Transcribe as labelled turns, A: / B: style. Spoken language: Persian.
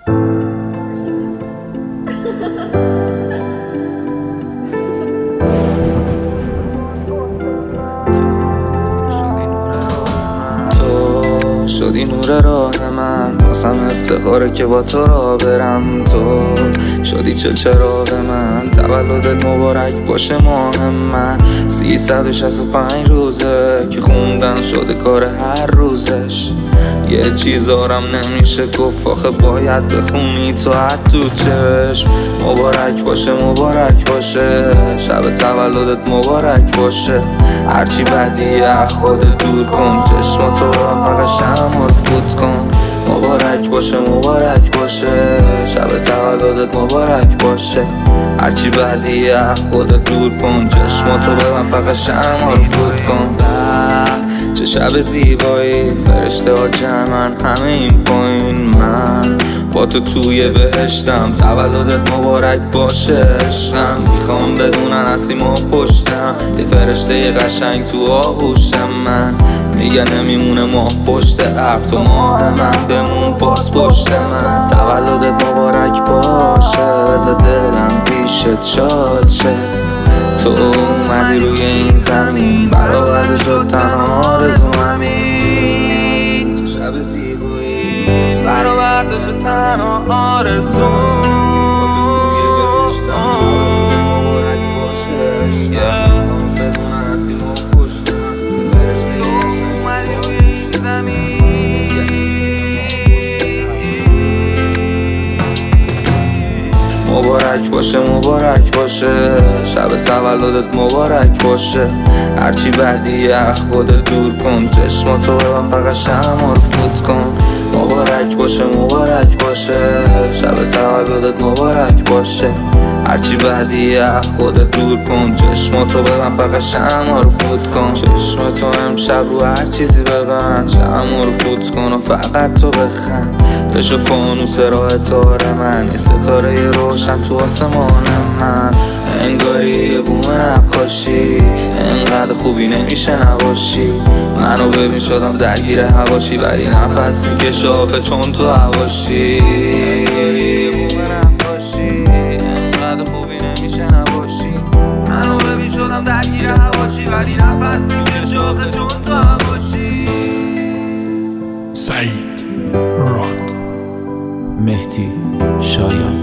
A: شدی نور راه من، واسم افتخاره که با تو را برم. تو شدی چراغ من، تولدت مبارک باشه ماه من. 365 روزه که خوندن شده کار هر روزش. یه چیزارم نمیشه گفت، آخه باید بخونی تو حد تو چشم. مبارک باشه مبارک باشه، شب تولدت مبارک باشه. هرچی بدیه خودت دور کن، چشماتو فقط شمع رو فوت کن. مبارک باشه مبارک باشه، شب تولدت مبارک باشه. هرچی بدیه خودت دور کن، چشماتو فقط شمع رو فوت کن. چه شب زیبایی، فرشته ها جمعن همه این پایین. من با تو توی بهشتم، تولدت مبارک باشه عشقم. میخوام بدونن هستیم و پشتم، یه فرشته قشنگ تو آغوشم. من میگه نمیمونه ماه پشت ابر، تو ماه من بمون باز پشت من. تولدت مبارک باشه، بذار دلم پیشت شاد شه. تو اومدی روی این زمین، برآورده شد تنها آرزوممی. چه شب زیبایی، برآورده شد تنها آرزوم. با تو توی بهشتم، مبارک باشه عشقم. بدونن هستیم و پشتم، فرشته اومدی روی این زمین. مبارک باشه مبارک باشه، شب تولدت مبارک باشه. هرچی بدیه خودت دور کن، چشماتو فقط شمع رو فوت کن. مبارک باشه مبارک باشه، شب تولدت مبارک باشه. هرچی بدیه خودت دور کن، چشماتو فقط شمع رو فوت کن. چشماتو امشب رو هر چیزی ببند، شمع رو فوت کن و فقط تو بخند. بشو فانوس راه تار من، یه ستاره روشن تو آسمان من. انگاری یه بوم نقاشی، انقدر خوبی نمیشه نباشی. منو ببین شدم درگیر هواشی، ولی نفس میکشه آخه چون تو هواشی. یه بوم نقاشی، انقدر خوبی نمیشه نباشی. منو ببین شدم درگیر هواشی، ولی نفس میکشه آخه چون تو هواشی.
B: سعید راد،
C: مهدی شایان.